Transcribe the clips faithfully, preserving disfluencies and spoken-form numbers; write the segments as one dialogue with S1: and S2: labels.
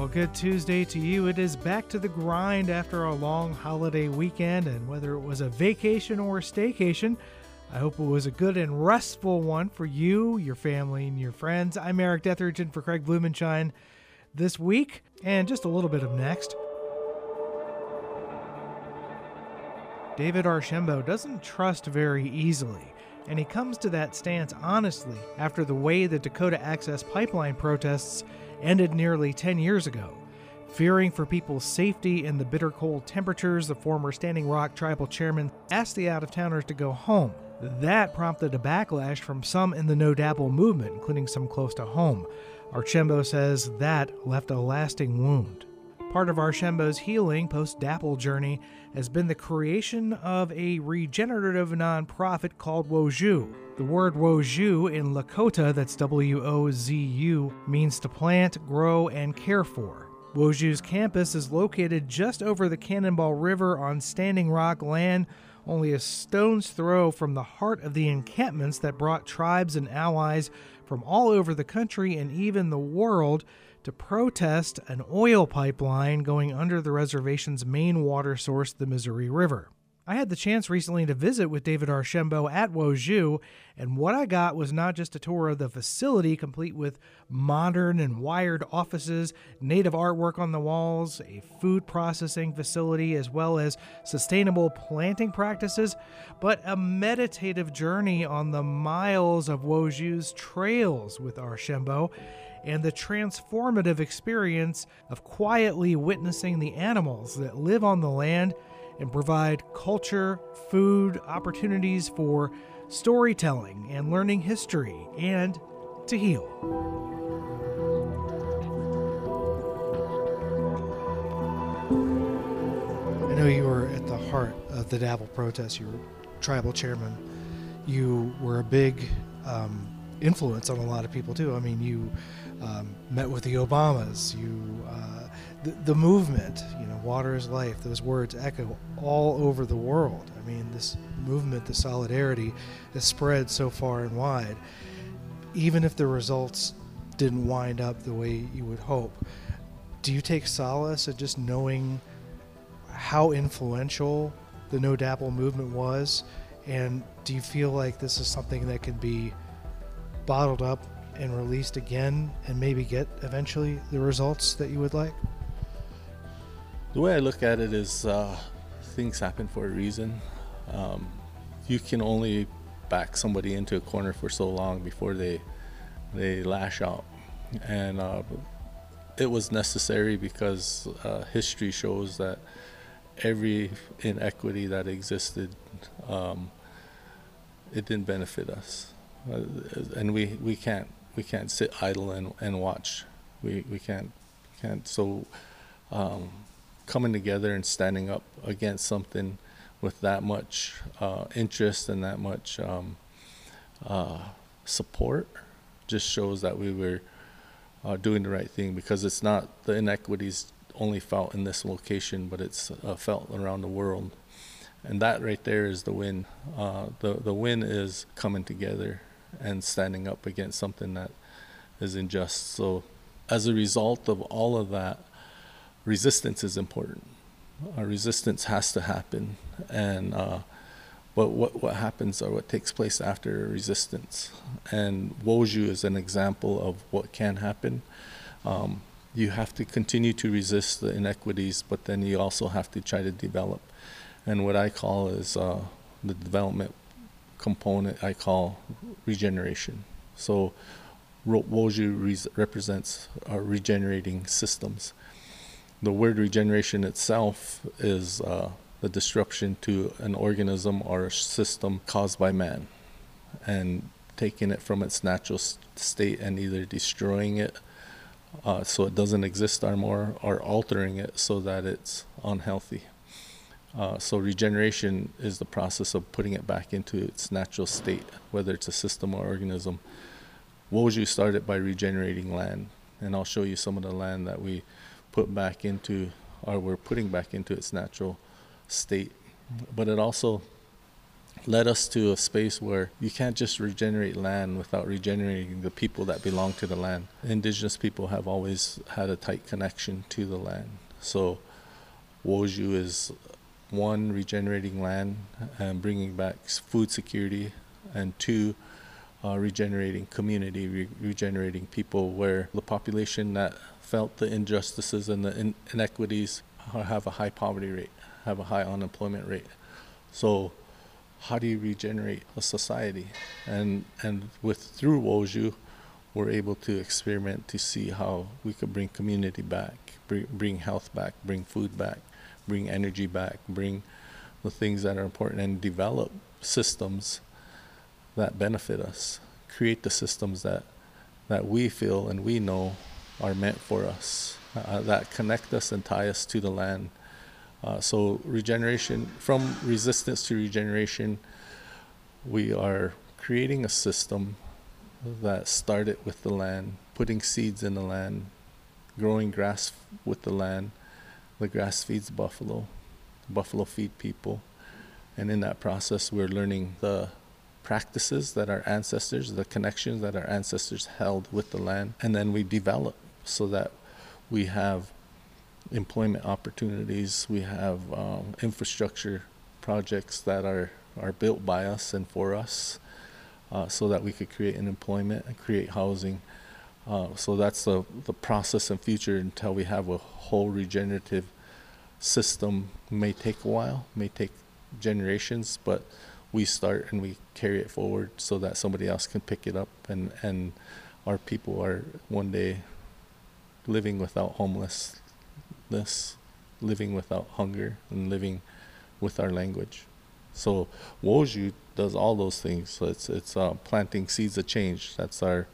S1: Well, good Tuesday to you. It is back to the grind after a long holiday weekend, and whether it was a vacation or a staycation, I hope it was a good and restful one for you, your family, and your friends. I'm Eric Detheridge for Craig Blumenshine this week, and just a little bit of next. David Archambault doesn't trust very easily, and he comes to that stance honestly after the way the Dakota Access Pipeline protests ended nearly ten years ago. Fearing for people's safety in the bitter cold temperatures, the former Standing Rock tribal chairman asked the out-of-towners to go home. That prompted a backlash from some in the No Dapple movement, including some close to home. Archambault says that left a lasting wound. Part of Archambault's healing post-Dapple journey has been the creation of a regenerative nonprofit called Wozu. The word Wozu in Lakota, that's W O Z U, means to plant, grow, and care for. Wozu's campus is located just over the Cannonball River on Standing Rock land, only a stone's throw from the heart of the encampments that brought tribes and allies from all over the country and even the world to protest an oil pipeline going under the reservation's main water source, the Missouri River. I had the chance recently to visit with David Archambault at Wozu, and what I got was not just a tour of the facility, complete with modern and wired offices, native artwork on the walls, a food processing facility, as well as sustainable planting practices, but a meditative journey on the miles of Wozu's trails with Archambault, and the transformative experience of quietly witnessing the animals that live on the land and provide culture, food, opportunities for storytelling and learning history, and to heal. I know you were at the heart of the Dapple protest. You were tribal chairman. You were a big um, influence on a lot of people too. I mean, you um, met with the Obamas. You uh, the, the movement, you know, water is life. Those words echo all over the world. I mean, this movement, the solidarity, has spread so far and wide. Even if the results didn't wind up the way you would hope, do you take solace in just knowing how influential the No Dapple movement was? And do you feel like this is something that can be bottled up and released again and maybe get eventually the results that you would like?
S2: The way I look at it is uh, things happen for a reason. Um, you can only back somebody into a corner for so long before they they lash out. And uh, it was necessary because uh, history shows that every inequity that existed, um, it didn't benefit us. Uh, and we, we can't we can't sit idle and, and watch. We we can't can't so um, coming together and standing up against something with that much uh, interest and that much um, uh, support just shows that we were uh, doing the right thing, because it's not the inequities only felt in this location, but it's uh, felt around the world. And that right there is the win. Uh, the the win is coming together and standing up against something that is unjust. So as a result of all of that, resistance is important. Uh, resistance has to happen. And uh, but what, what happens or what takes place after resistance. And Wozu is an example of what can happen. Um, you have to continue to resist the inequities, but then you also have to try to develop. And what I call is uh, the development component, I call regeneration. So Wozu re- represents uh, regenerating systems. The word regeneration itself is uh, the disruption to an organism or a system caused by man, and taking it from its natural state and either destroying it uh, so it doesn't exist anymore, or altering it so that it's unhealthy. Uh, so regeneration is the process of putting it back into its natural state, whether it's a system or organism. Wozu started by regenerating land, and I'll show you some of the land that we put back into, or we're putting back into its natural state. But it also led us to a space where you can't just regenerate land without regenerating the people that belong to the land. Indigenous people have always had a tight connection to the land. So Woj'u is one, regenerating land and bringing back food security, and two, uh, regenerating community, re- regenerating people, where the population that felt the injustices and the in- inequities have a high poverty rate, have a high unemployment rate. So how do you regenerate a society? And and with through Woj'u, we're able to experiment to see how we could bring community back, bring, bring health back, bring food back, bring energy back, bring the things that are important, and develop systems that benefit us, create the systems that that we feel and we know are meant for us, uh, that connect us and tie us to the land. Uh, so regeneration, from resistance to regeneration, we are creating a system that started with the land, putting seeds in the land, growing grass with the land. The grass feeds buffalo, buffalo feed people, and in that process we're learning the practices that our ancestors, the connections that our ancestors held with the land, and then we develop so that we have employment opportunities, we have um, infrastructure projects that are, are built by us and for us, uh, so that we could create an employment and create housing. Uh, so that's the, the process and future until we have a whole regenerative system. May take a while, may take generations, but we start and we carry it forward so that somebody else can pick it up, and, and our people are one day living without homelessness, living without hunger, and living with our language. So Woj'u does all those things. So it's it's uh, planting seeds of change. That's our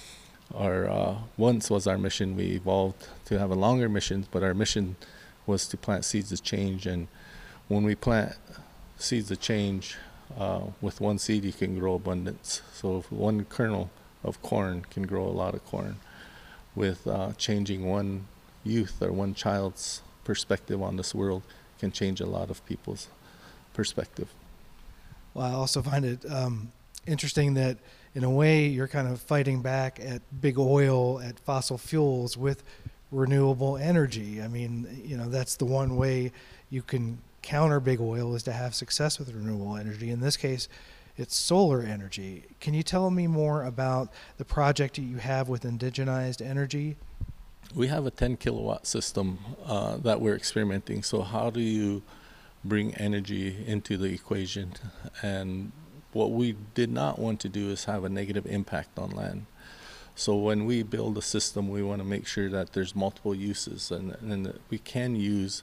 S2: our uh, once was our mission. We evolved to have a longer mission, but our mission was to plant seeds of change. And when we plant seeds of change, uh, with one seed you can grow abundance. So if one kernel of corn can grow a lot of corn. With uh, changing one youth or one child's perspective on this world can change a lot of people's perspective.
S1: Well, I also find it um, interesting that in a way you're kind of fighting back at big oil, at fossil fuels with renewable energy. I mean, you know, that's the one way you can counter big oil, is to have success with renewable energy. In this case, it's solar energy. Can you tell me more about the project that you have with indigenized energy?
S2: We have a ten kilowatt system uh, that we're experimenting. So how do you bring energy into the equation? And what we did not want to do is have a negative impact on land. So when we build a system, we want to make sure that there's multiple uses, and, and that we can use,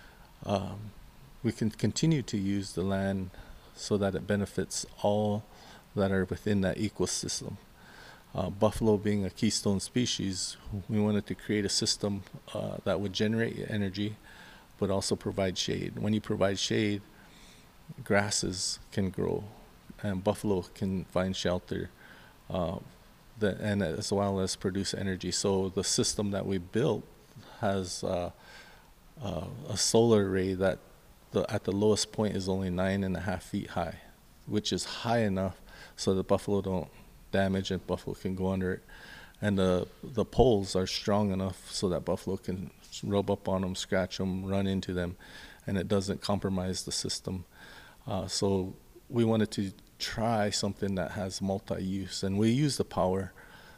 S2: um, we can continue to use the land so that it benefits all that are within that ecosystem. Uh, buffalo being a keystone species, we wanted to create a system uh, that would generate energy, but also provide shade. When you provide shade, grasses can grow, and buffalo can find shelter, uh, the, and as well as produce energy. So the system that we built has uh, uh, a solar array that the, at the lowest point is only nine and a half feet high, which is high enough so the buffalo don't damage and buffalo can go under it. And the the poles are strong enough so that buffalo can rub up on them, scratch them, run into them, and it doesn't compromise the system. Uh, so we wanted to try something that has multi-use, and we use the power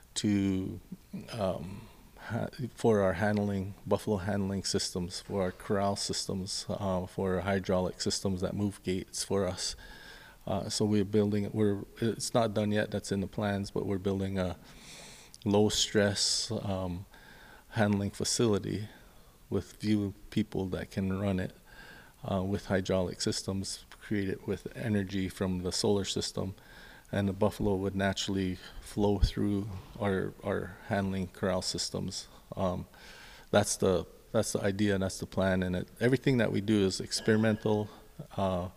S2: to um, ha- for our handling, buffalo handling systems, for our corral systems, uh, for our hydraulic systems that move gates for us. Uh, so we're building, we're, it's not done yet, that's in the plans, but we're building a low stress um, handling facility with few people that can run it, uh, with hydraulic systems, create it with energy from the solar system, and the buffalo would naturally flow through our, our handling corral systems. Um, that's the that's the idea, and that's the plan, and it, everything that we do is experimental, uh,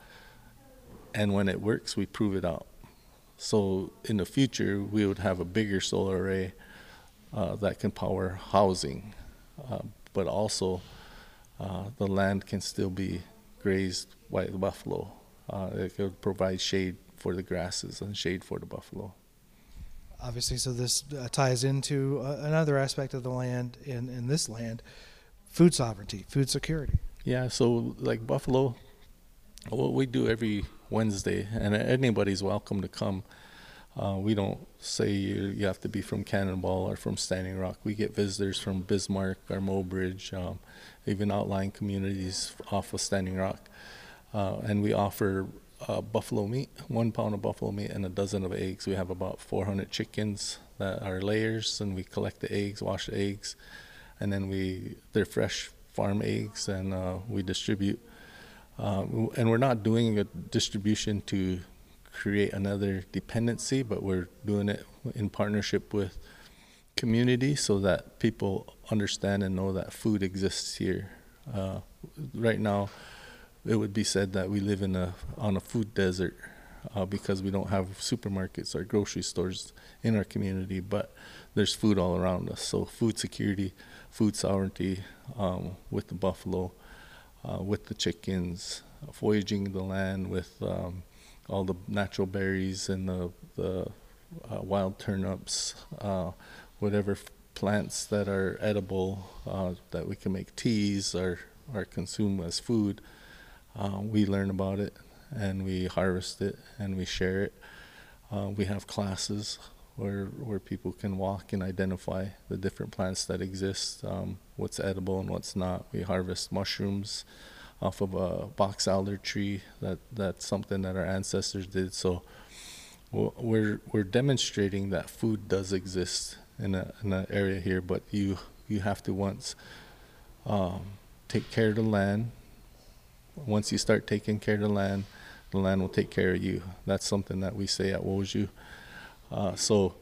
S2: and when it works, we prove it out. So in the future, we would have a bigger solar array uh, that can power housing, uh, but also uh, the land can still be grazed by the buffalo, Uh, it could provide shade for the grasses and shade for the buffalo.
S1: Obviously, so this uh, ties into uh, another aspect of the land in, in this land, food sovereignty, food security.
S2: Yeah, so like buffalo, what we do every Wednesday, and anybody's welcome to come. Uh, we don't say you, you have to be from Cannonball or from Standing Rock. We get visitors from Bismarck or Mobridge, um, even outlying communities off of Standing Rock. Uh, and we offer uh, buffalo meat, one pound of buffalo meat and a dozen of eggs. We have about four hundred chickens that are layers, and we collect the eggs, wash the eggs, and then we they're fresh farm eggs, and uh, we distribute. Uh, and we're not doing a distribution to create another dependency, but we're doing it in partnership with community so that people understand and know that food exists here. Uh, right now, it would be said that we live in a on a food desert uh, because we don't have supermarkets or grocery stores in our community, but there's food all around us. So food security, food sovereignty um, with the buffalo, uh, with the chickens, foraging the land with um, all the natural berries and the, the uh, wild turnips, uh, whatever f- plants that are edible uh, that we can make teas or, or consume as food. Uh, we learn about it and we harvest it and we share it. Uh, we have classes where where people can walk and identify the different plants that exist, um, what's edible and what's not. We harvest mushrooms off of a box elder tree. That that's something that our ancestors did. So we're we're demonstrating that food does exist in a in an area here, but you you have to once um, take care of the land. Once you start taking care of the land, the land will take care of you. That's something that we say at Wozhou. Uh, so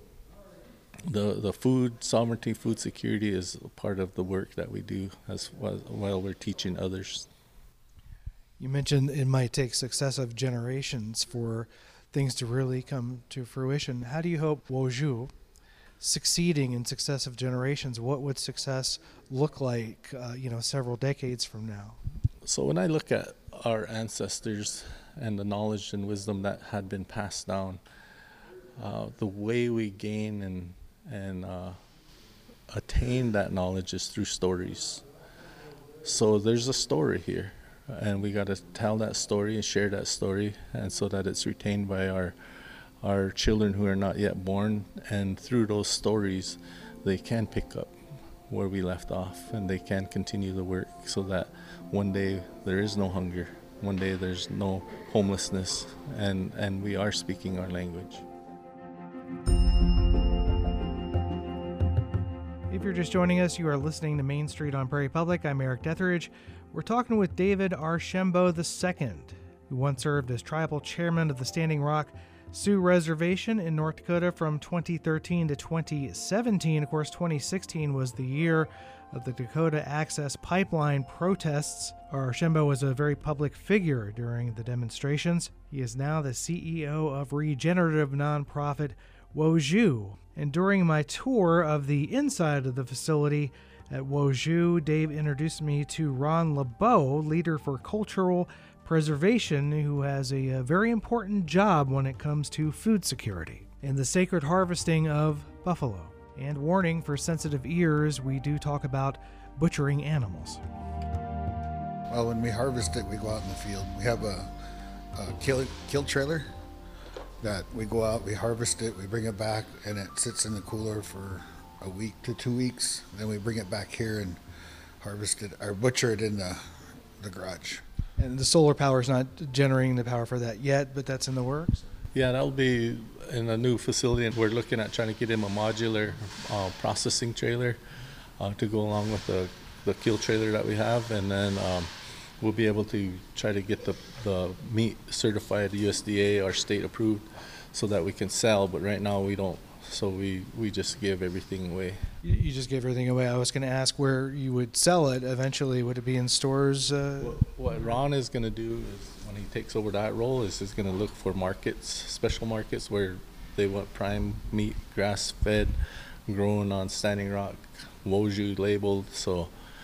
S2: the the food sovereignty, food security is part of the work that we do as well while we're teaching others.
S1: You mentioned it might take successive generations for things to really come to fruition. How do you hope Wozhou, succeeding in successive generations, what would success look like, uh, you know, several decades from now?
S2: So when I look at our ancestors and the knowledge and wisdom that had been passed down, uh, the way we gain and and uh, attain that knowledge is through stories. So there's a story here. And we got to tell that story and share that story, and so that it's retained by our our children who are not yet born. And through those stories, they can pick up where we left off, and they can continue the work, so that one day there is no hunger, one day there's no homelessness, and and we are speaking our language.
S1: If you're just joining us, you are listening to Main Street on Prairie Public. I'm Eric Detheridge. We're talking with David Archambault the Second, who once served as tribal chairman of the Standing Rock Sioux Reservation in North Dakota from twenty thirteen to twenty seventeen. Of course, twenty sixteen was the year of the Dakota Access Pipeline protests. Archambault was a very public figure during the demonstrations. He is now the C E O of regenerative nonprofit Wozhou. And during my tour of the inside of the facility at Wozhou, Dave introduced me to Ron LeBeau, leader for cultural preservation, who has a, a very important job when it comes to food security and the sacred harvesting of buffalo. And warning for sensitive ears, we do talk about butchering animals.
S3: Well, when we harvest it, we go out in the field. We have a, a kill, kill trailer that we go out, we harvest it, we bring it back, and it sits in the cooler for a week to two weeks. Then we bring it back here and harvest it, or butcher it in the, the garage.
S1: And the solar power is not generating the power for that yet, but that's in the works?
S2: Yeah, that'll be in a new facility, and we're looking at trying to get him a modular uh, processing trailer uh, to go along with the, the kill trailer that we have, and then um, we'll be able to try to get the, the meat certified U S D A or state approved so that we can sell, but right now we don't, so we, we just give everything away.
S1: You, you just gave everything away. I was going to ask where you would sell it eventually. Would it be in stores? Uh...
S2: What, what Ron is going to do is when he takes over that role is he's going to look for markets, special markets where they want prime meat, grass-fed, grown on Standing Rock, Wozhou labeled, so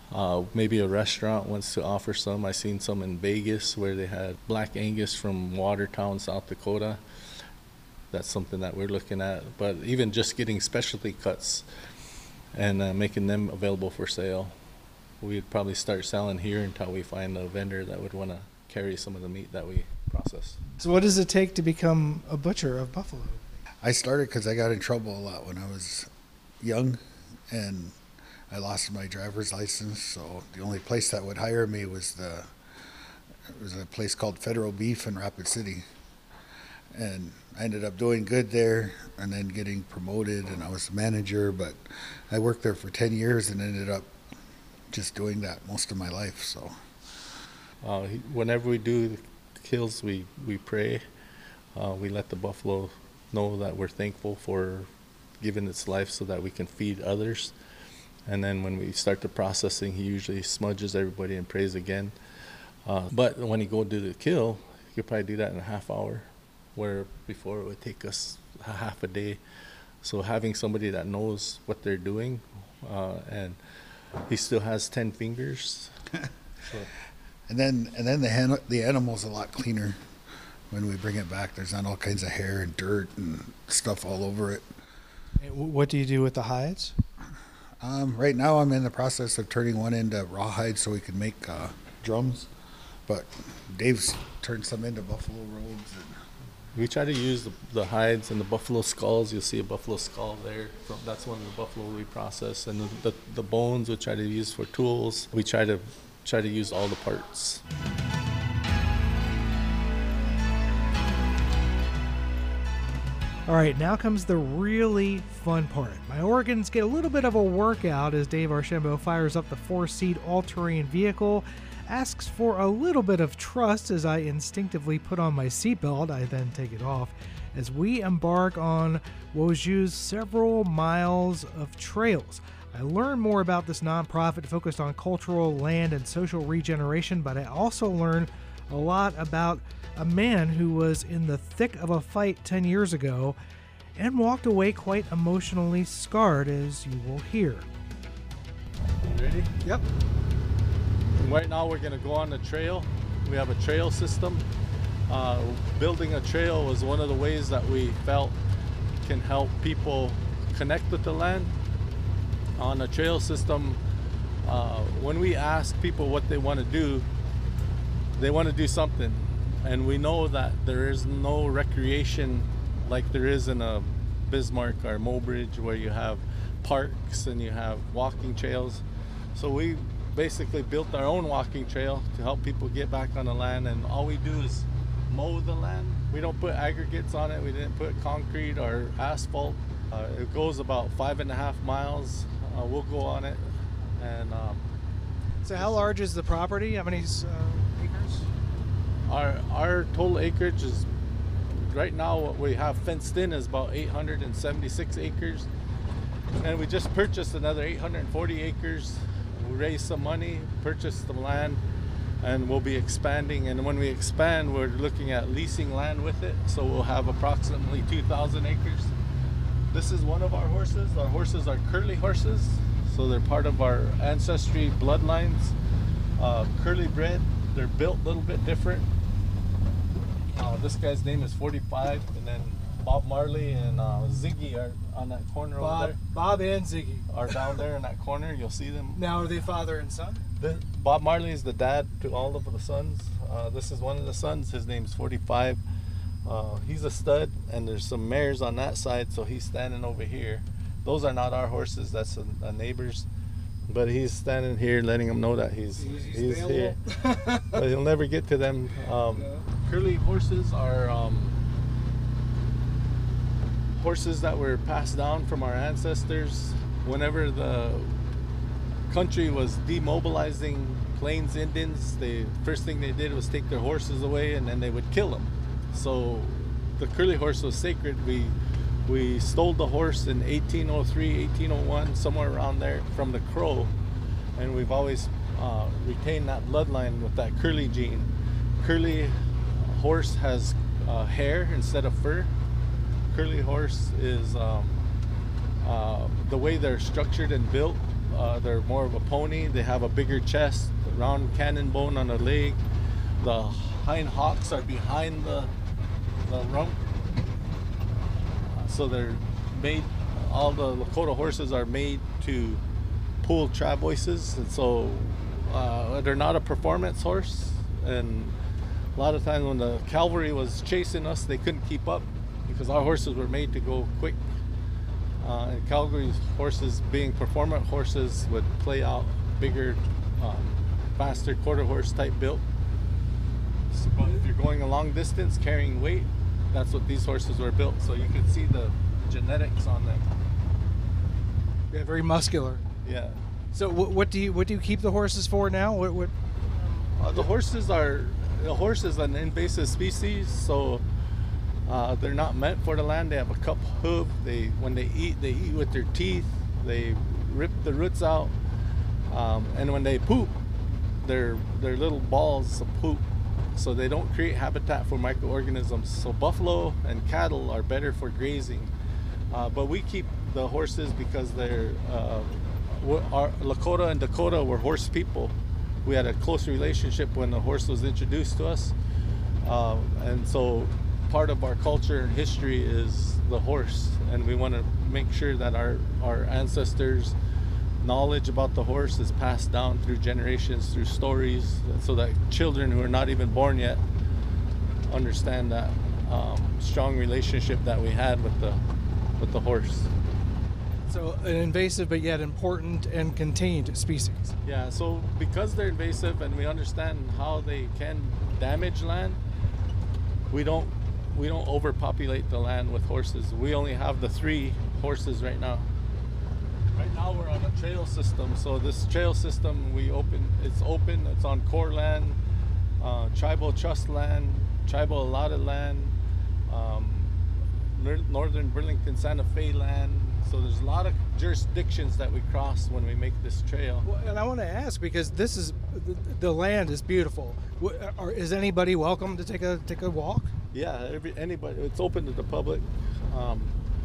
S2: Uh, maybe a restaurant wants to offer some. I seen some in Vegas where they had Black Angus from Watertown, South Dakota. That's something that we're looking at. But even just getting specialty cuts and uh, making them available for sale, we'd probably start selling here until we find a vendor that would want to carry some of the meat that we process.
S1: So what does it take to become a butcher of buffalo?
S3: I started because I got in trouble a lot when I was young, and I lost my driver's license. So the only place that would hire me was the it was a place called Federal Beef in Rapid City, and I ended up doing good there, and then getting promoted, and I was the manager. But I worked there for ten years and ended up just doing that most of my life. So
S2: uh, whenever we do the kills, we we pray. Uh, we let the buffalo know that we're thankful for giving its life so that we can feed others. And then when we start the processing, he usually smudges everybody and prays again. Uh, but when he go do the kill, he could probably do that in a half hour, where before it would take us a half a day. So having somebody that knows what they're doing, uh, and he still has ten fingers. So.
S3: And then and then the han- the animal's a lot cleaner when we bring it back. There's not all kinds of hair and dirt and stuff all over it.
S1: What do you do with the hides?
S3: Um, right now I'm in the process of turning one into rawhide so we can make uh, drums. But Dave's turned some into buffalo robes. And
S2: we try to use the, the hides and the buffalo skulls. You'll see a buffalo skull there. From, that's one of the buffalo we process. And the, the, the bones we try to use for tools. We try to try to use all the parts.
S1: All right, now comes the really fun part. My organs get a little bit of a workout as Dave Archambault fires up the four-seat all-terrain vehicle, asks for a little bit of trust as I instinctively put on my seatbelt. I then take it off as we embark on Woju's several miles of trails. I learn more about this nonprofit focused on cultural, land, and social regeneration, but I also learn a lot about a man who was in the thick of a fight ten years ago and walked away quite emotionally scarred, as you will hear.
S2: You ready?
S1: Yep.
S2: Right now we're going to go on the trail. We have a trail system. Uh, building a trail was one of the ways that we felt can help people connect with the land. On a trail system, uh, when we ask people what they want to do, they want to do something. And we know that there is no recreation like there is in a Bismarck or Mobridge, where you have parks and you have walking trails. So we basically built our own walking trail to help people get back on the land, and all we do is mow the land. We don't put aggregates on it. We didn't put concrete or asphalt. Uh, it goes about five and a half miles. Uh, we'll go on it. And um,
S1: So how large is the property? How many uh, acres?
S2: Our our total acreage is, right now what we have fenced in is about eight hundred seventy-six acres, and we just purchased another eight hundred forty acres. We raised some money, purchased the land, and we'll be expanding. And when we expand, we're looking at leasing land with it, so we'll have approximately two thousand acres. This is one of our horses. Our horses are curly horses, so they're part of our ancestry bloodlines. Uh, curly bred, they're built a little bit different. Uh, this guy's name is forty-five, and then Bob Marley and uh, Ziggy are on that corner
S1: Bob,
S2: over there.
S1: Bob and Ziggy
S2: Are down there in that corner. You'll see them.
S1: Now, are they father and son?
S2: The, Bob Marley is the dad to all of the sons. Uh, this is one of the sons. His name's forty-five. Uh, he's a stud, and there's some mares on that side, so he's standing over here. Those are not our horses. That's a, a neighbor's. But he's standing here letting them know that he's he's, he's here. But he'll never get to them. Um,
S1: No.
S2: Curly horses are um, horses that were passed down from our ancestors. Whenever the country was demobilizing Plains Indians, the first thing they did was take their horses away, and then they would kill them. So the curly horse was sacred. We We stole the horse in eighteen oh three, eighteen oh one, somewhere around there, from the Crow, and we've always uh, retained that bloodline with that curly gene. Curly horse has uh, hair instead of fur. Curly horse is um, uh, the way they're structured and built. uh, they're more of a pony. They have a bigger chest, round cannon bone on the leg. The hind hocks are behind the, the rump. So they're made, all the Lakota horses are made to pull travoises, and so uh, they're not a performance horse. And a lot of times when the cavalry was chasing us, they couldn't keep up because our horses were made to go quick. Uh, and Calgary's horses, being performant horses, would play out bigger, um, faster quarter horse type built. So, but if you're going a long distance carrying weight, that's what these horses were built. So you can see the genetics on them.
S1: Yeah, very muscular.
S2: Yeah.
S1: So what, what do you what do you keep the horses for now? What, what?
S2: Uh, the horses are the horse is an invasive species, so uh, they're not meant for the land. They have a cup hoof. They when they eat, they eat with their teeth. They rip the roots out, um, and when they poop, they're they're little balls of poop. So they don't create habitat for microorganisms. So buffalo and cattle are better for grazing, uh, but we keep the horses because they're uh, our Lakota and Dakota were horse people. We had a close relationship when the horse was introduced to us, uh, and so part of our culture and history is the horse, and we want to make sure that our our ancestors' knowledge about the horse is passed down through generations, through stories, so that children who are not even born yet understand that um, strong relationship that we had with the with the horse.
S1: So an invasive but yet important and contained species.
S2: Yeah, so because they're invasive and we understand how they can damage land, we don't we don't overpopulate the land with horses. We only have the three horses right now. Right now we're on a trail system, so this trail system we open it's open, it's on core land, uh, tribal trust land, tribal allotted land, um, northern Burlington Santa Fe land. So there's a lot of jurisdictions that we cross when we make this trail.
S1: Well, and I want to ask, because this is the, the land is beautiful. What, are, is anybody welcome to take a take a walk?
S2: Yeah, every, anybody. It's open to the public. Um,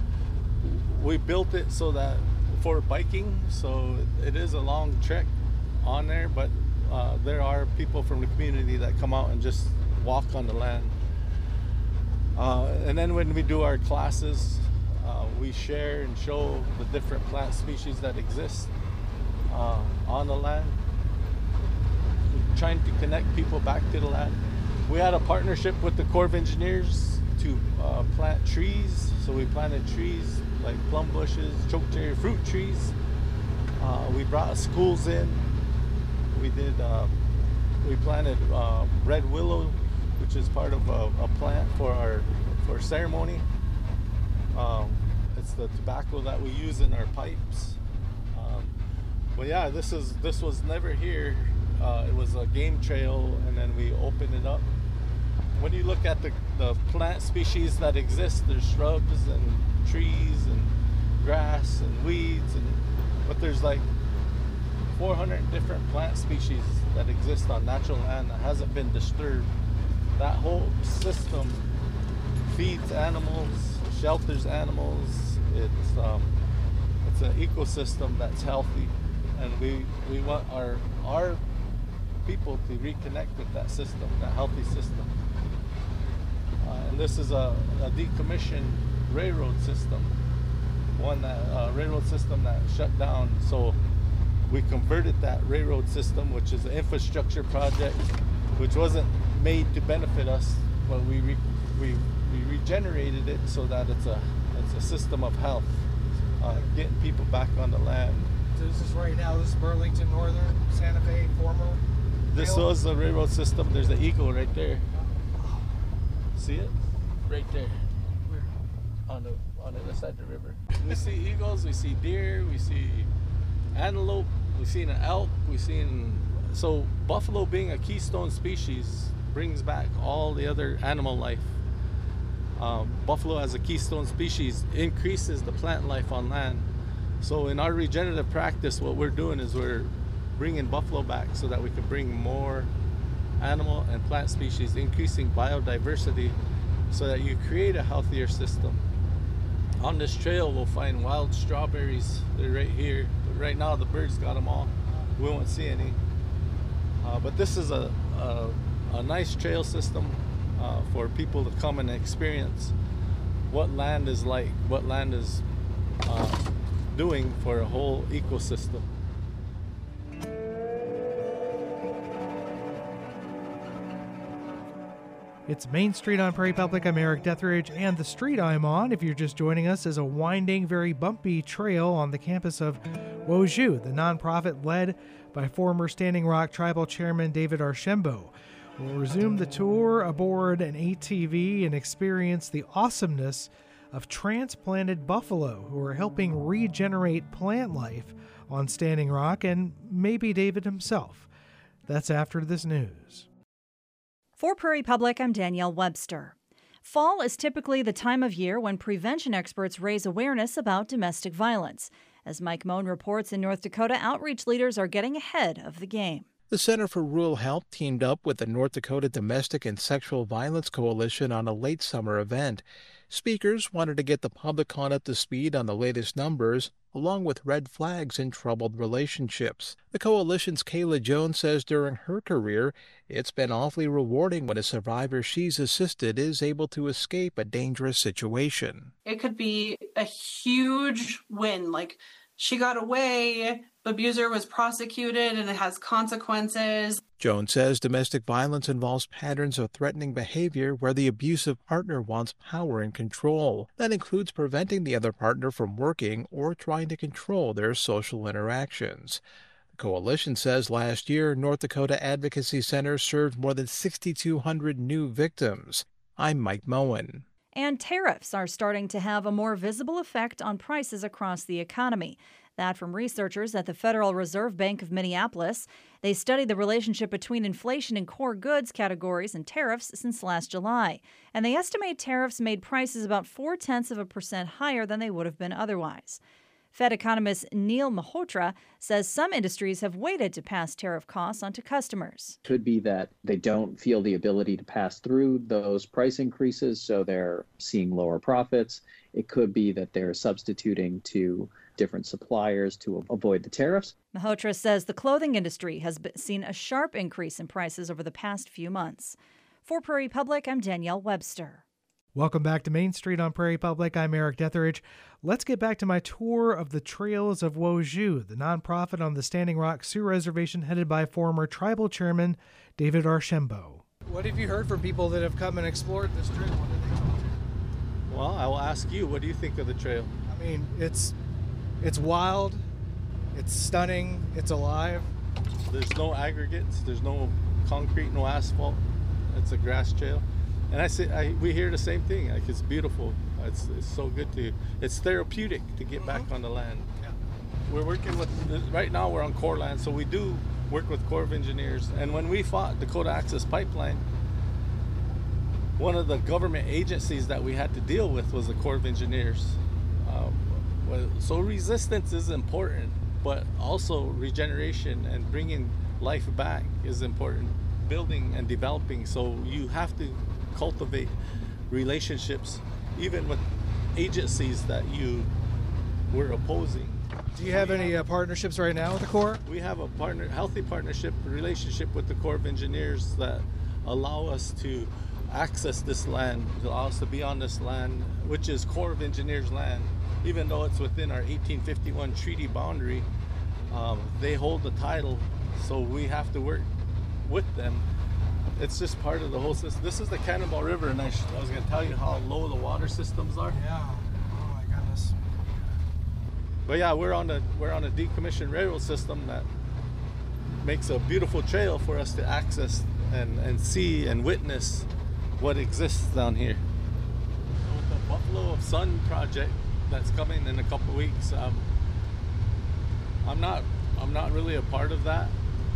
S2: we built it so that for biking, so it is a long trek on there, but uh, there are people from the community that come out and just walk on the land. Uh, and then when we do our classes, uh, we share and show the different plant species that exist uh, on the land, trying to connect people back to the land. We had a partnership with the Corps of Engineers to uh, plant trees, so we planted trees like plum bushes, chokecherry, fruit trees. Uh, we brought schools in. We did. Uh, we planted uh, red willow, which is part of a, a plant for our for ceremony. Um, it's the tobacco that we use in our pipes. Um, but yeah, this is this was never here. Uh, it was a game trail, and then we opened it up. When you look at the, the plant species that exist, there's shrubs and trees and grass and weeds, and but there's like four hundred different plant species that exist on natural land that hasn't been disturbed. That whole system feeds animals, shelters animals. It's um, it's an ecosystem that's healthy, and we we want our our people to reconnect with that system, that healthy system. Uh, and this is a, a decommissioned railroad system, one that uh, railroad system that shut down. So we converted that railroad system, which is an infrastructure project, which wasn't made to benefit us, but we re, we, we regenerated it so that it's a it's a system of health, uh, getting people back on the land.
S1: So this is right now. This is Burlington Northern Santa Fe former.
S2: This
S1: rail?
S2: was the railroad system. There's the eagle right there. See it? Right there.
S1: Where?
S2: On the on the other side of the river. We see eagles, we see deer, we see antelope, we see an elk, we see so buffalo being a keystone species brings back all the other animal life. Um, buffalo as a keystone species increases the plant life on land. So in our regenerative practice, what we're doing is we're bringing buffalo back so that we can bring more animal and plant species, increasing biodiversity so that you create a healthier system. On this trail, we'll find wild strawberries. They're right here. But right now, the birds got them all. We won't see any. Uh, but this is a, a, a nice trail system uh, for people to come and experience what land is like, what land is uh, doing for a whole ecosystem.
S1: It's Main Street on Prairie Public. I'm Eric Detheridge, and the street I'm on, if you're just joining us, is a winding, very bumpy trail on the campus of Wozhou, the nonprofit led by former Standing Rock Tribal Chairman David Archambault. We'll resume the tour aboard an A T V and experience the awesomeness of transplanted buffalo who are helping regenerate plant life on Standing Rock, and maybe David himself. That's after this news.
S4: For Prairie Public, I'm Danielle Webster. Fall is typically the time of year when prevention experts raise awareness about domestic violence. As Mike Moen reports, in North Dakota, outreach leaders are getting ahead of the game.
S5: The Center for Rural Health teamed up with the North Dakota Domestic and Sexual Violence Coalition on a late summer event. Speakers wanted to get the public caught up to speed on the latest numbers, along with red flags in troubled relationships. The coalition's Kayla Jones says during her career, it's been awfully rewarding when a survivor she's assisted is able to escape a dangerous situation.
S6: It could be a huge win, like she got away, the abuser was prosecuted, and it has consequences.
S5: Jones says domestic violence involves patterns of threatening behavior where the abusive partner wants power and control. That includes preventing the other partner from working or trying to control their social interactions. The coalition says last year, North Dakota Advocacy Center served more than six thousand two hundred new victims. I'm Mike Moen.
S4: And tariffs are starting to have a more visible effect on prices across the economy. That from researchers at the Federal Reserve Bank of Minneapolis. They studied the relationship between inflation in core goods categories and tariffs since last July. And they estimate tariffs made prices about four-tenths of a percent higher than they would have been otherwise. Fed economist Neil Malhotra says some industries have waited to pass tariff costs onto customers.
S7: Could be that they don't feel the ability to pass through those price increases, so they're seeing lower profits. It could be that they're substituting to different suppliers to avoid the tariffs.
S4: Malhotra says the clothing industry has seen a sharp increase in prices over the past few months. For Prairie Public, I'm Danielle Webster.
S1: Welcome back to Main Street on Prairie Public. I'm Eric Detheridge. Let's get back to my tour of the Trails of Wozhou, the nonprofit on the Standing Rock Sioux Reservation headed by former tribal chairman David Archambault. What have you heard from people that have come and explored this trail? What did they tell you?
S2: Well, I will ask you, what do you think of the trail?
S1: I mean, it's it's wild, it's stunning, it's alive.
S2: There's no aggregates, there's no concrete, no asphalt. It's a grass trail. And I say, I, we hear the same thing. Like, it's beautiful. It's, it's so good to. It's therapeutic to get back on the land. Yeah. We're working with. Right now, we're on Corps land, so we do work with Corps of Engineers. And when we fought Dakota Access Pipeline, one of the government agencies that we had to deal with was the Corps of Engineers. Um, so resistance is important, but also regeneration and bringing life back is important. Building and developing. So you have to cultivate relationships even with agencies that you were opposing.
S1: Do you have any uh, partnerships right now with the Corps?
S2: We have a partner, healthy partnership relationship with the Corps of Engineers that allow us to access this land, allow us to be on this land, which is Corps of Engineers land. Even though it's within our eighteen fifty-one treaty boundary, um, they hold the title, so we have to work with them. It's just part of the whole system. This is the Cannonball River, and I, sh- I was going to tell you how low the water systems are.
S1: Yeah. Oh my goodness.
S2: But yeah, we're on a we're on a decommissioned railroad system that makes a beautiful trail for us to access and, and see and witness what exists down here. So the Buffalo of Sun project that's coming in a couple of weeks. Um, I'm not I'm not really a part of that.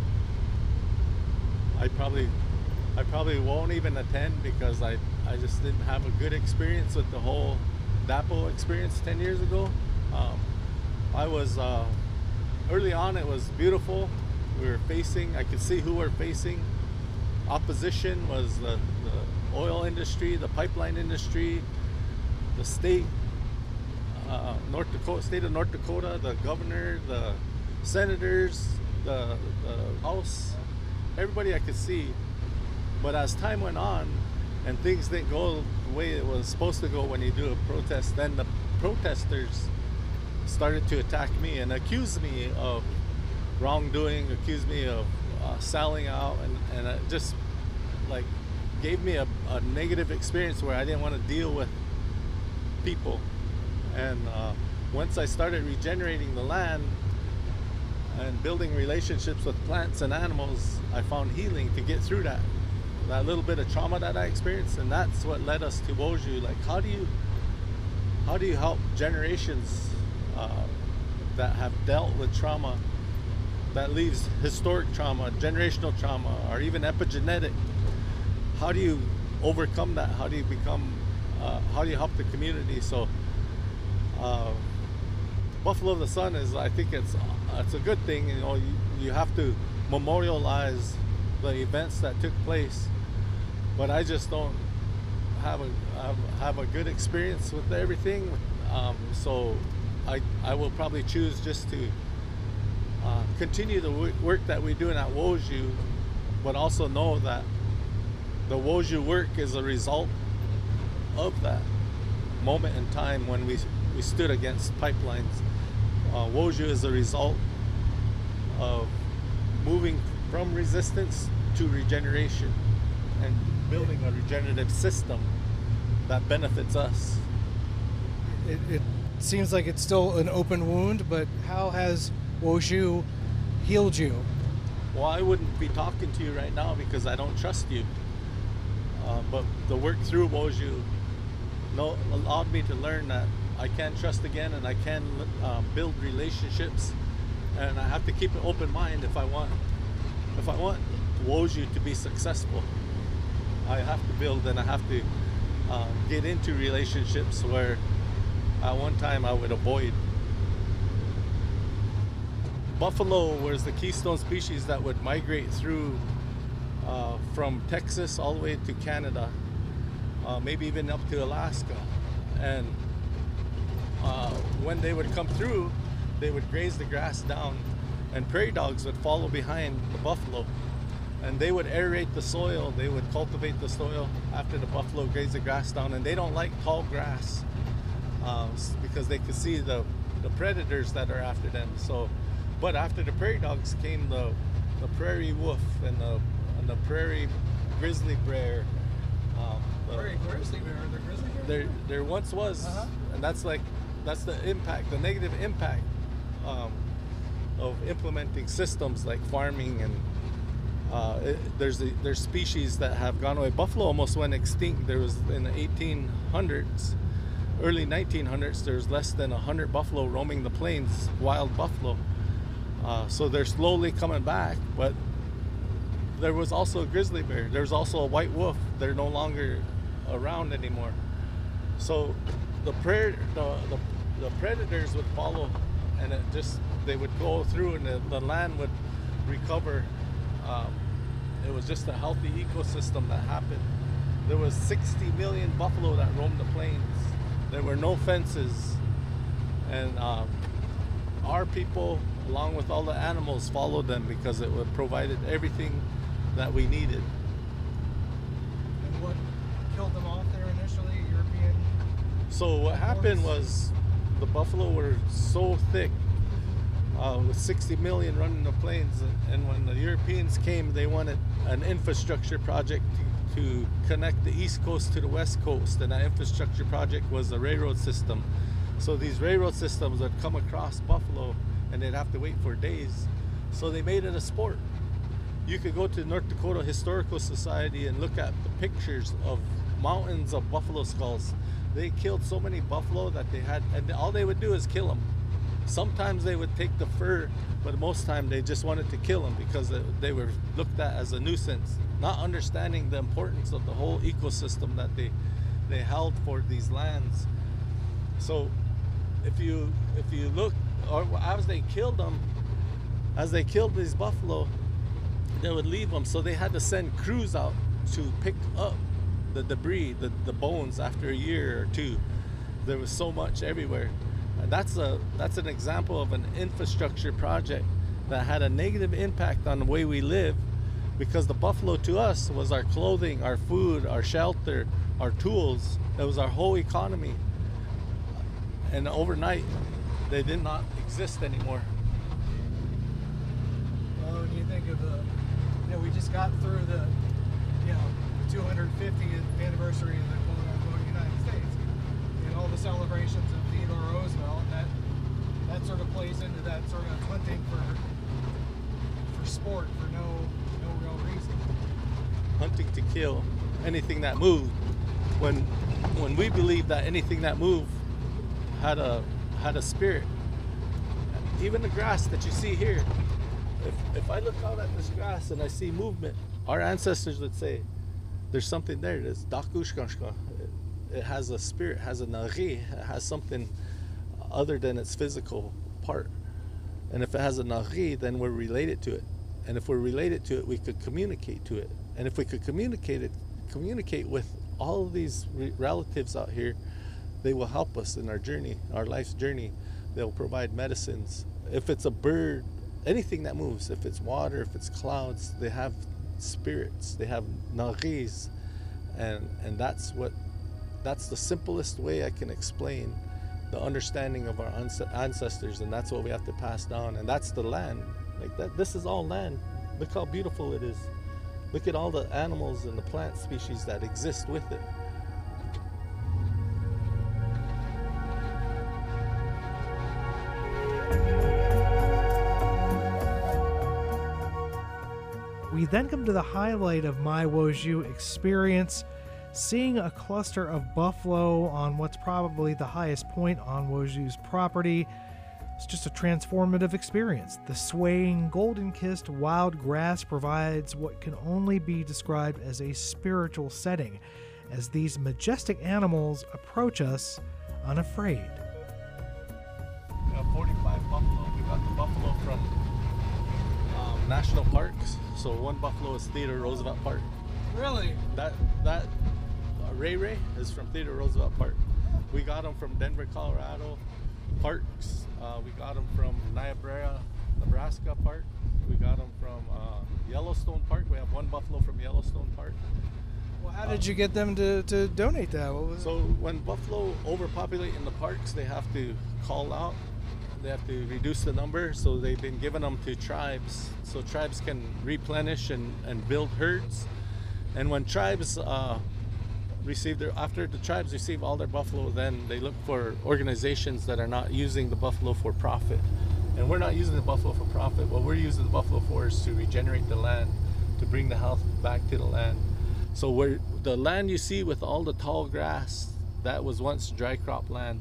S2: I probably I probably won't even attend because I, I just didn't have a good experience with the whole D A P O experience ten years ago. Um, I was, uh, early on it was beautiful. We were facing, I could see who we're facing. Opposition was the, the oil industry, the pipeline industry, the state. uh, North Dakota, state of North Dakota, the governor, the senators, the, the House, everybody I could see. But as time went on and things didn't go the way it was supposed to go when you do a protest, then the protesters started to attack me and accuse me of wrongdoing, accuse me of uh, selling out, and, and it just like gave me a, a negative experience where I didn't want to deal with people. And uh, once I started regenerating the land and building relationships with plants and animals, I found healing to get through that that little bit of trauma that I experienced, and that's what led us to Woju. Like, how do you how do you help generations uh, that have dealt with trauma, that leaves historic trauma, generational trauma, or even epigenetic? How do you overcome that? How do you become uh, how do you help the community? So uh, Buffalo of the Sun is, I think it's it's a good thing. You know, you, you have to memorialize the events that took place, but I just don't have a have, have a good experience with everything. Um, so I I will probably choose just to uh, continue the w- work that we're doing at Woju, but also know that the Woju work is a result of that moment in time when we we stood against pipelines. Uh, Woju is a result of moving from resistance to regeneration and building a regenerative system that benefits us.
S1: It, it seems like it's still an open wound, but how has Woju healed you?
S2: Well, I wouldn't be talking to you right now because I don't trust you. Uh, but the work through Woju no, allowed me to learn that I can trust again, and I can uh, build relationships, and I have to keep an open mind if I want if I want Woju to be successful. I have to build, and I have to uh, get into relationships where at one time I would avoid. Buffalo was the keystone species that would migrate through uh, from Texas all the way to Canada, uh, maybe even up to Alaska. And uh, when they would come through, they would graze the grass down, and prairie dogs would follow behind the buffalo. And they would aerate the soil, they would cultivate the soil after the buffalo graze the grass down. And they don't like tall grass uh, because they can see the, the predators that are after them. So, but after the prairie dogs came the, the prairie wolf and the, and the prairie grizzly bear. Um, the,
S1: Prairie grizzly bear, the grizzly bear?
S2: There, there once was, uh-huh. And that's like, that's the impact, the negative impact um, of implementing systems like farming. And uh, it, there's a, there's species that have gone away. Buffalo almost went extinct. There was in the eighteen hundreds, early nineteen hundreds, there's less than one hundred buffalo roaming the plains, wild buffalo. Uh, so they're slowly coming back, but there was also a grizzly bear. There's also a white wolf. They're no longer around anymore. So the, pre- the, the, the predators would follow, and it just, they would go through, and the, the land would recover. Um, it was just a healthy ecosystem that happened. There was sixty million buffalo that roamed the plains. There were no fences, and um, our people, along with all the animals, followed them because it would provided everything that we needed.
S1: And what killed them off there initially? European?
S2: So what happened was the buffalo were so thick, uh, with sixty million running the plains, and when the Europeans came, they wanted an infrastructure project to, to connect the east coast to the west coast, and that infrastructure project was the railroad system. So these railroad systems would come across Buffalo, and they'd have to wait for days. So they made it a sport. You could go to North Dakota Historical Society and look at the pictures of mountains of buffalo skulls. They killed so many buffalo that they had, and all they would do is kill them. Sometimes they would take the fur, but most time they just wanted to kill them because they were looked at as a nuisance, not understanding the importance of the whole ecosystem that they they held for these lands. So if you if you look, or as they killed them, as they killed these buffalo, they would leave them. So they had to send crews out to pick up the debris, the, the bones after a year or two. There was so much everywhere. And that's a that's an example of an infrastructure project that had a negative impact on the way we live, because the buffalo to us was our clothing, our food, our shelter, our tools. It was our whole economy. And overnight, they did not exist anymore.
S1: Well, when you think of the, you know, we just got through the, you know, two hundred fiftieth anniversary of the quote-unquote United States, and all the celebrations of Theodore Roosevelt. That that sort of plays into that sort of hunting for for sport for no no real reason.
S2: Hunting to kill anything that moved. When when we believed that anything that moved had a had a spirit. Even the grass that you see here, if, if I look out at this grass and I see movement, our ancestors would say there's something there. There's dakushkashka. It has a spirit, has a nari, it has something other than its physical part. And if it has a nari, then we're related to it. And if we're related to it, we could communicate to it. And if we could communicate it, communicate with all of these re- relatives out here, they will help us in our journey, our life's journey. They'll provide medicines. If it's a bird, anything that moves, if it's water, if it's clouds, they have spirits, they have naris. And and that's what, that's the simplest way I can explain the understanding of our ancestors, and that's what we have to pass down. And that's the land. Like that, this is all land. Look how beautiful it is. Look at all the animals and the plant species that exist with it.
S1: We then come to the highlight of my Wozhou experience, seeing a cluster of buffalo on what's probably the highest point on Wozhou's property. It's just a transformative experience. The swaying, golden-kissed wild grass provides what can only be described as a spiritual setting, as these majestic animals approach us unafraid.
S2: We have forty-five buffalo. We got the buffalo from um, national parks. So one buffalo is Theodore Roosevelt Park.
S1: Really?
S2: That that uh, Ray Ray is from Theodore Roosevelt Park. We got him from Denver, Colorado parks. Uh, we got him from Niobrara, Nebraska Park. We got him from uh, Yellowstone Park. We have one buffalo from Yellowstone Park.
S1: Well, how did you get them to, to donate that? What was
S2: So when buffalo overpopulate in the parks, they have to call out. They have to reduce the number, so they've been giving them to tribes, so tribes can replenish and, and build herds. And when tribes uh, receive their, after the tribes receive all their buffalo, then they look for organizations that are not using the buffalo for profit. And we're not using the buffalo for profit. What we're using the buffalo for is to regenerate the land, to bring the health back to the land. So where the land you see with all the tall grass, that was once dry crop land.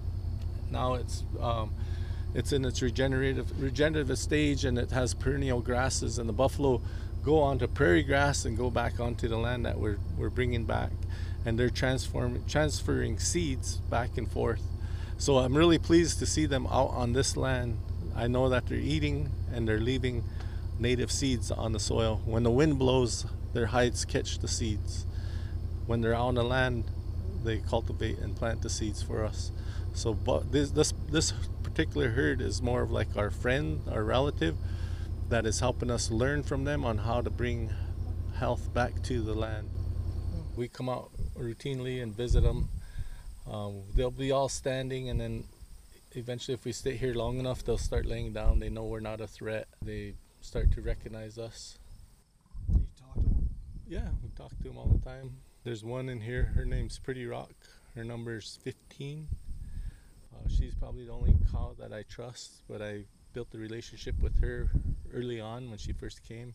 S2: Now it's um, it's in its regenerative regenerative stage, and it has perennial grasses, and the buffalo go onto prairie grass and go back onto the land that we're we're bringing back, and they're transforming transferring seeds back and forth. So I'm really pleased to see them out on this land. I know that they're eating and they're leaving native seeds on the soil. When the wind blows, their hides catch the seeds. When they're out on the land, they cultivate and plant the seeds for us. So but this this this particular herd is more of like our friend, our relative, that is helping us learn from them on how to bring health back to the land. We come out routinely and visit them. Um, they'll be all standing, and then eventually if we stay here long enough, they'll start laying down. They know we're not a threat. They start to recognize us.
S1: you talk to them?
S2: Yeah, we talk to them all the time. There's one in here, her name's Pretty Rock. Her number's fifteen. Uh, she's probably the only cow that I trust, but I built a relationship with her early on when she first came.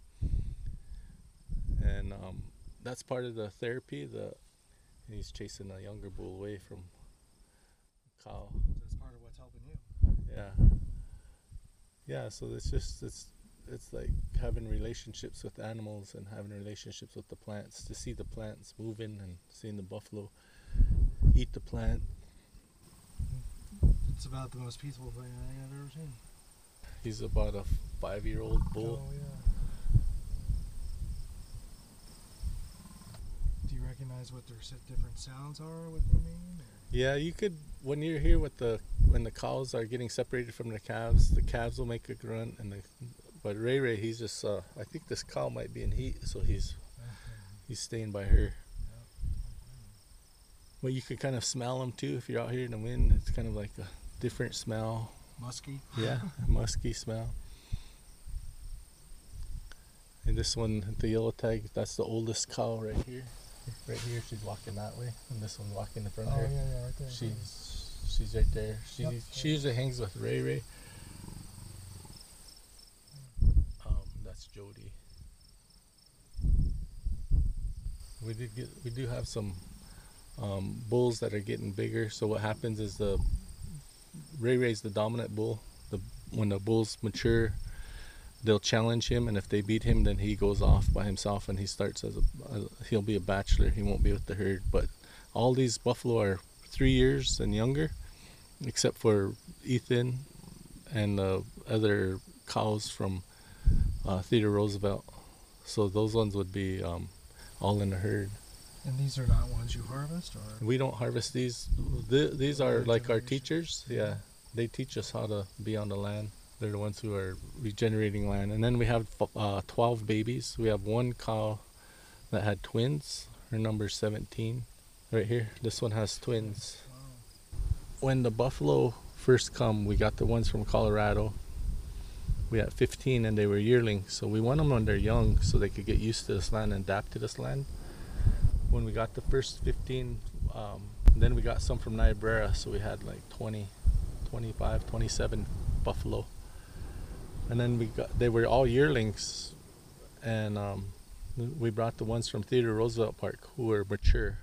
S2: And um, that's part of the therapy. The he's chasing a younger bull away from a cow.
S1: That's part of what's helping you.
S2: Yeah. Yeah, so it's just, it's it's like having relationships with animals and having relationships with the plants, to see the plants moving and seeing the buffalo eat the plant.
S1: It's about the most peaceful thing I think I've ever seen.
S2: He's about a five-year-old bull.
S1: Oh, yeah. Do you recognize what their s- different sounds are, what they mean? Or?
S2: Yeah, you could, when you're here with the, when the cows are getting separated from the calves, the calves will make a grunt, and the, but Ray Ray, he's just, uh, I think this cow might be in heat, so he's, he's staying by her. Well, you could kind of smell them too if you're out here in the wind. It's kind of like a different smell.
S1: Musky.
S2: Yeah, musky smell. And this one, the yellow tag, that's the oldest cow right here. Right here, she's walking that way, and this one walking in front of
S1: Oh,
S2: her.
S1: yeah, yeah, right there.
S2: She's she's right there. She
S1: Yep.
S2: she usually hangs with Ray Ray. Um, that's Jody. We did get we do have some um, bulls that are getting bigger. So what happens is the Ray Ray's the dominant bull. The when the bulls mature, they'll challenge him, and if they beat him, then he goes off by himself and he starts as a, a he'll be a bachelor. He won't be with the herd. But all these buffalo are three years and younger, except for Ethan and the other cows from uh, Theodore Roosevelt. So those ones would be um, all in the herd.
S1: And these are not ones you harvest, or?
S2: We don't harvest these. Th- these are like our teachers. Yeah, they teach us how to be on the land. They're the ones who are regenerating land. And then we have uh, twelve babies. We have one cow that had twins. Her number's seventeen. Right here. This one has twins.
S1: Wow.
S2: When the buffalo first come, we got the ones from Colorado. We had fifteen, and they were yearlings. So we want them when they're young so they could get used to this land and adapt to this land. When we got the first fifteen, um, then we got some from Niobrara. So we had like twenty, twenty-five, twenty-seven buffalo. And then we got, they were all yearlings, and um, we brought the ones from Theodore Roosevelt Park who were mature.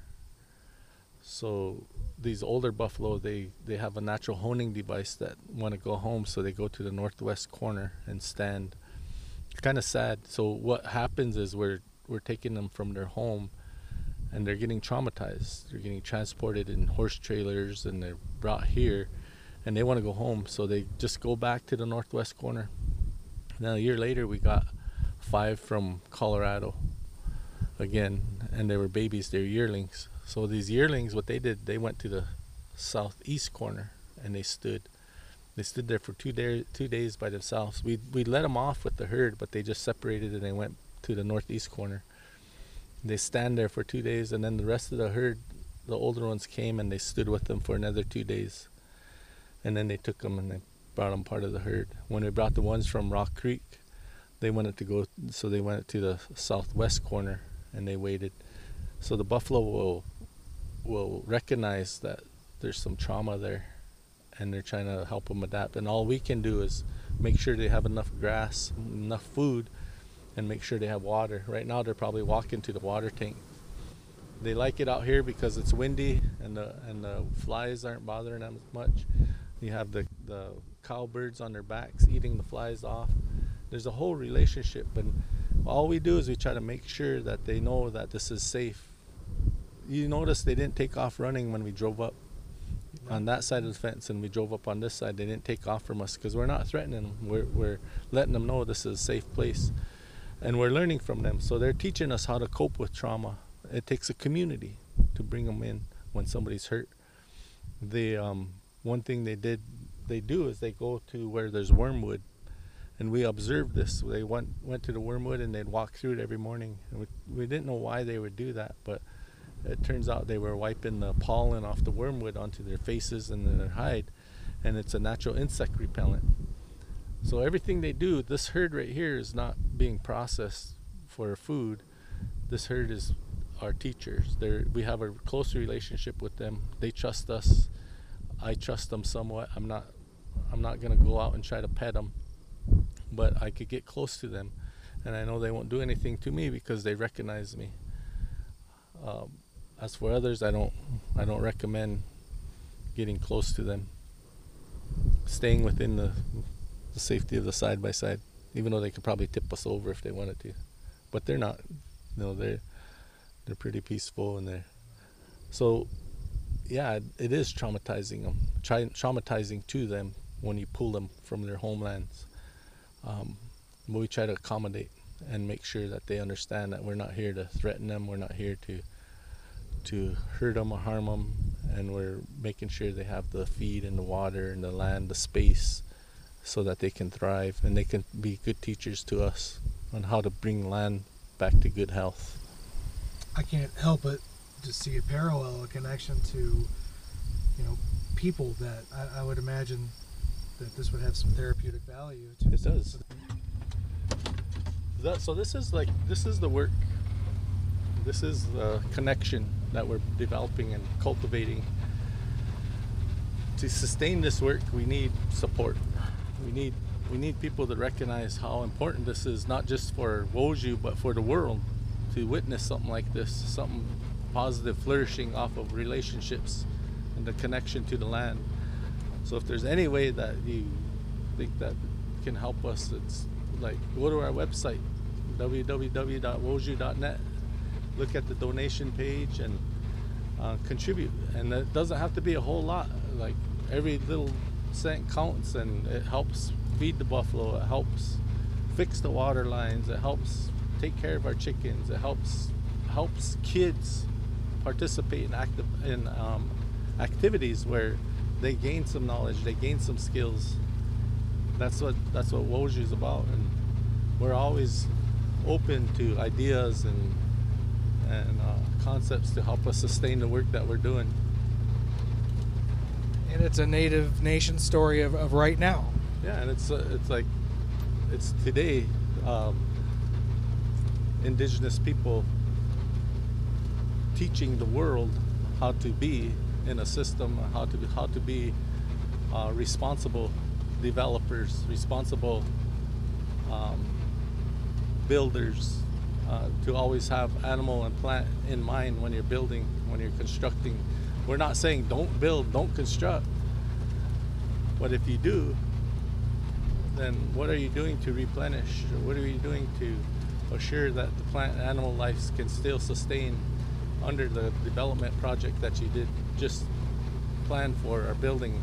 S2: So these older buffalo, they, they have a natural honing device that want to go home, so they go to the northwest corner and stand. It's kind of sad. So what happens is we're we're taking them from their home, and they're getting traumatized. They're getting transported in horse trailers, and they're brought here, and they want to go home, so they just go back to the northwest corner. Now a year later, we got five from Colorado again, and they were babies. They were yearlings. So these yearlings, what they did, they went to the southeast corner, and they stood. They stood there for two, day, two days by themselves. We we let them off with the herd, but they just separated and they went to the northeast corner. They stand there for two days, and then the rest of the herd, the older ones came and they stood with them for another two days. And then they took them and they brought them part of the herd. When we brought the ones from Rock Creek, they wanted to go, so they went to the southwest corner and they waited. So the buffalo will will recognize that there's some trauma there, and they're trying to help them adapt. And all we can do is make sure they have enough grass, enough food, and make sure they have water. Right now they're probably walking to the water tank. They like it out here because it's windy and the and the flies aren't bothering them as much. You have the the cowbirds on their backs eating the flies off. There's a whole relationship, and all we do is we try to make sure that they know that this is safe. You notice they didn't take off running when we drove up on that side of the fence, and we drove up on this side. They didn't take off from us because we're not threatening them. We're, we're letting them know this is a safe place, and we're learning from them. So they're teaching us how to cope with trauma. It takes a community to bring them in when somebody's hurt. They um, one thing they did, they do is they go to where there's wormwood, and we observed this. They went went to the wormwood and they'd walk through it every morning. And we, we didn't know why they would do that, but it turns out they were wiping the pollen off the wormwood onto their faces and their hide, and it's a natural insect repellent. So everything they do, this herd right here is not being processed for food. This herd is our teachers. They're, we have a close relationship with them. They trust us. I trust them somewhat. I'm not I'm not gonna go out and try to pet them, but I could get close to them, and I know they won't do anything to me because they recognize me. Um, as for others, I don't I don't recommend getting close to them. Staying within the, the safety of the side by side, even though they could probably tip us over if they wanted to, but they're not. No, they're they're pretty peaceful, and they're so. Yeah, it is traumatizing them, Tra- traumatizing to them when you pull them from their homelands. Um, but we try to accommodate and make sure that they understand that we're not here to threaten them. We're not here to to hurt them or harm them. and we're making sure they have the feed and the water and the land, the space, so that they can thrive and they can be good teachers to us on how to bring land back to good health.
S1: I can't help but to see a parallel, a connection to, you know, people that I, I would imagine that this would have some therapeutic value to.
S2: It does. That, so this is like, this is the work. This is the connection that we're developing and cultivating. To sustain this work, we need support. We need we need people to recognize how important this is, not just for Woj'u, but for the world, to witness something like this, something positive, flourishing off of relationships and the connection to the land. So if there's any way that you think that can help us, it's like, go to our website, w w w dot woj'u dot net, look at the donation page and uh, contribute. And it doesn't have to be a whole lot. Like, every little cent counts, and it helps feed the buffalo, it helps fix the water lines, it helps take care of our chickens, it helps helps kids participate in active in um, activities where they gain some knowledge, they gain some skills. That's what that's what Woj'u is about, and we're always open to ideas and and uh, concepts to help us sustain the work that we're doing.
S1: And it's a Native nation story of, of right now.
S2: Yeah, and it's uh, it's like it's today. Um, indigenous people teaching the world how to be in a system, how to how to be uh, responsible developers, responsible um, builders, uh, to always have animal and plant in mind when you're building, when you're constructing. We're not saying don't build, don't construct, but if you do, then what are you doing to replenish? Or what are you doing to assure that the plant and animal lives can still sustain under the development project that you did just plan for or building?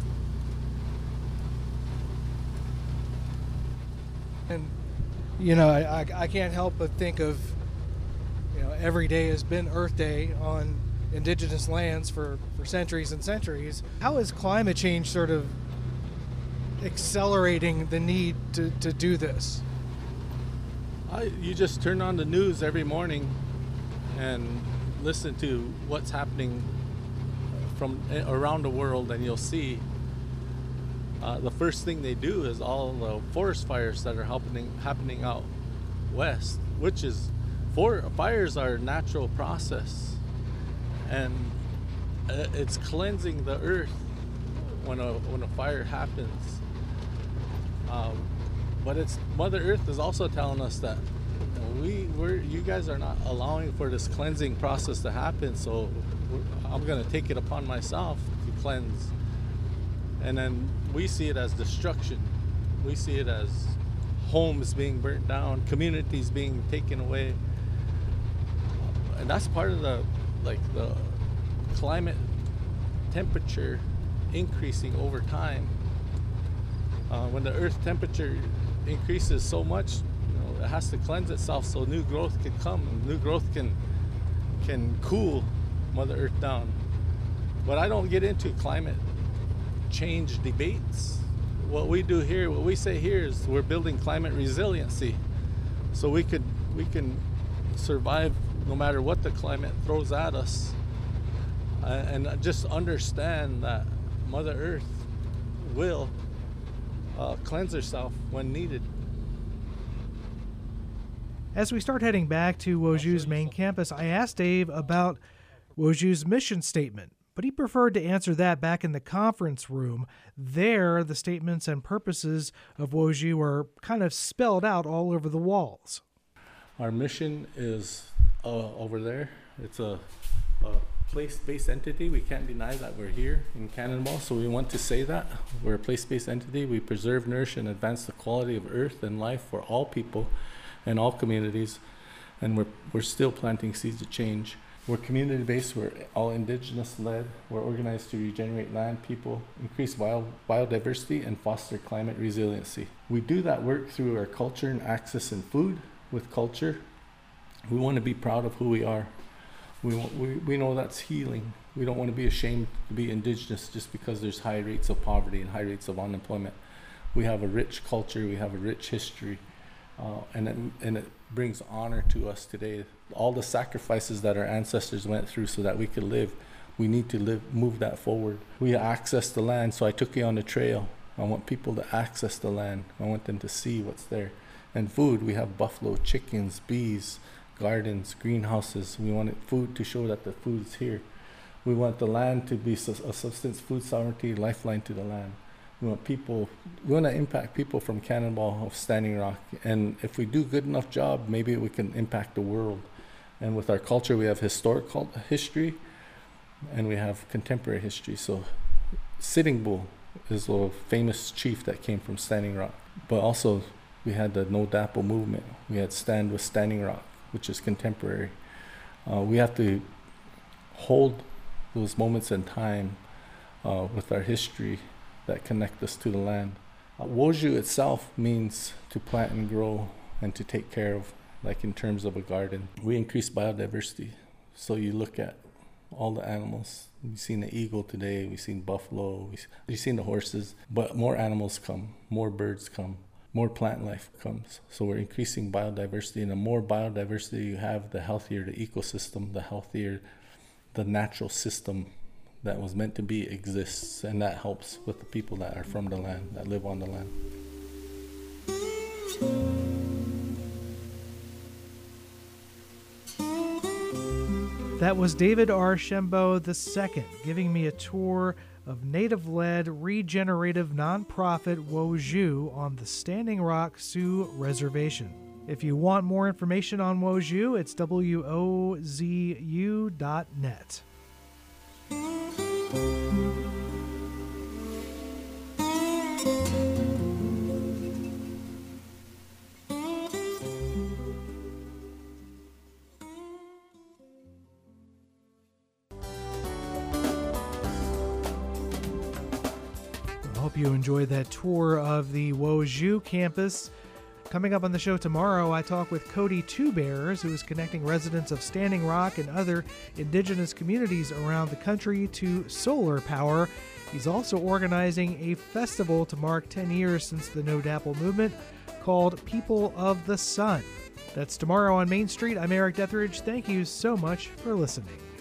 S1: And you know, I, I, I can't help but think of, you know, every day has been Earth Day on indigenous lands for, for centuries and centuries. How is climate change sort of accelerating the need to, to do this?
S2: I, you just turn on the news every morning and listen to what's happening from around the world, and you'll see uh, the first thing they do is all the forest fires that are happening happening out west, which is for fires are a natural process, and it's cleansing the earth when a when a fire happens. Um, but it's Mother Earth is also telling us that, you know, we we're you guys are not allowing for this cleansing process to happen. So we're, I'm gonna take it upon myself to cleanse. And then we see it as destruction. We see it as homes being burnt down, communities being taken away, and that's part of the like the climate temperature increasing over time. Uh, when the earth temperature increases so much, you know, it has to cleanse itself so new growth can come, and new growth can can cool Mother Earth down. But I don't get into climate change debates. What we do here, what we say here is we're building climate resiliency, so we could we can survive no matter what the climate throws at us, uh, and just understand that Mother Earth will uh, cleanse herself when needed.
S1: As we start heading back to Woj'u's main campus, I asked Dave about Woj'u's mission statement, but he preferred to answer that back in the conference room. There, the statements and purposes of Woj'u are kind of spelled out all over the walls.
S2: Our mission is uh, over there. It's a, a place-based entity. We can't deny that we're here in Cannonball, so we want to say that. We're a place-based entity. We preserve, nourish, and advance the quality of earth and life for all people and all communities, and we're, we're still planting seeds of change. We're community-based, we're all indigenous-led, we're organized to regenerate land, people, increase bio, biodiversity, and foster climate resiliency. We do that work through our culture and access and food. With culture, we want to be proud of who we are. We, want, we, we know that's healing. We don't want to be ashamed to be indigenous just because there's high rates of poverty and high rates of unemployment. We have a rich culture, we have a rich history, uh, and, it, and it brings honor to us today. All the sacrifices that our ancestors went through so that we could live, we need to live, move that forward. We access the land, so I took you on the trail. I want people to access the land. I want them to see what's there. And food, we have buffalo, chickens, bees, gardens, greenhouses. We wanted food to show that the food's here. We want the land to be a subsistence, food sovereignty, lifeline to the land. We want people, we want to impact people from Cannonball of Standing Rock. And if we do a good enough job, maybe we can impact the world. And with our culture, we have historic cult- history and we have contemporary history. So Sitting Bull is a famous chief that came from Standing Rock. But also we had the No Dapple movement. We had Stand with Standing Rock, which is contemporary. Uh, we have to hold those moments in time uh, with our history that connect us to the land. Uh, Woj'u itself means to plant and grow and to take care of, like in terms of a garden. We increase biodiversity. So you look at all the animals. We've seen the eagle today, we've seen buffalo, we've seen the horses, but more animals come, more birds come, more plant life comes. So we're increasing biodiversity, and the more biodiversity you have, the healthier the ecosystem, the healthier the natural system that was meant to be exists, and that helps with the people that are from the land, that live on the land.
S1: That was David Archambault the Second giving me a tour of native-led regenerative nonprofit Woj'u on the Standing Rock Sioux Reservation. If you want more information on Woj'u, it's W O Z U dot net. I hope you enjoyed that tour of the Woj'u campus. Coming up on the show tomorrow, I talk with Cody Two Bears, who is connecting residents of Standing Rock and other indigenous communities around the country to solar power. He's also organizing a festival to mark ten years since the No Dapple movement called People of the Sun. That's tomorrow on Main Street. I'm Eric Detheridge. Thank you so much for listening.